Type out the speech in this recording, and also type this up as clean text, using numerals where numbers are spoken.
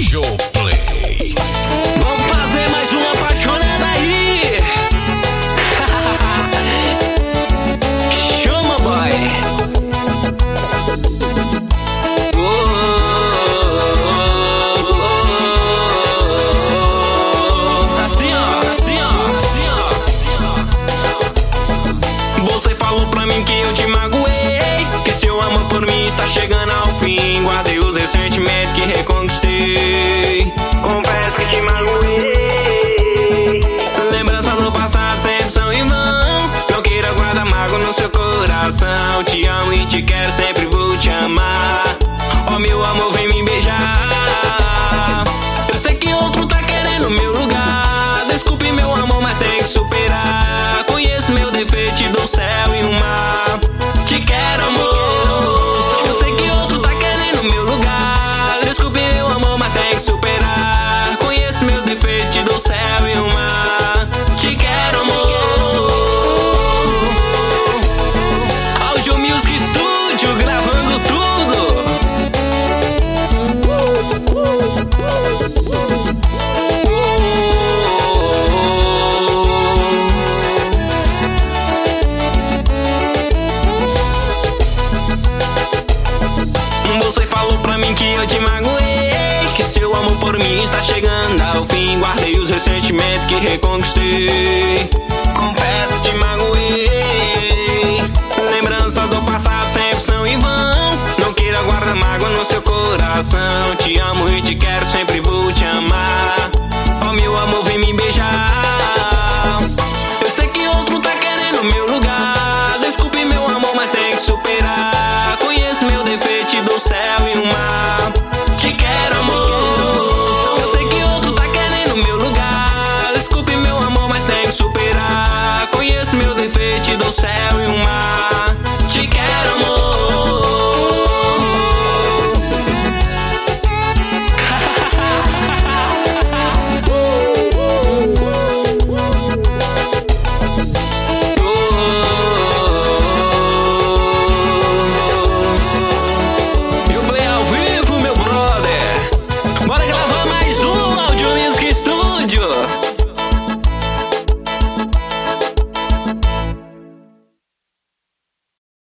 Estúdio Play. Vamos fazer mais uma apaixonada aí. Chama, boy. Assim, ó, assim, ó, assim, ó. Você falou pra mim que eu te magoei, que seu amor por mim está chegando ao fim. Guardei os ressentimentos que reconquistei. Confesso que te magoei. Lembranças do passado sempre são em vão. Não queira guardar mágoa no seu coração. Te amo e te quero, sempre vou te amar. Ó, meu amor, vem me beijar. Eu sei que outro tá querendo meu lugar. Desculpe, meu amor, mas tem que superar. Conheço meu defeito, te dou céu e o mar. Te quero, amor. Eu sei que outro tá querendo meu lugar. Desculpe, meu amor, mas tem que superar. Conheço meu defeito, te dou céu e o mar. Te quero, amor. Audio Music Studio, gravando tudo. Você falou pra mim que eu te magoei, que seu amor por mim está chegando ao fim. Guardei os ressentimentos que reconquistei. Confesso, te magoei. Lembranças do passado sempre são em vão. Não queira guardar mágoa no seu coração.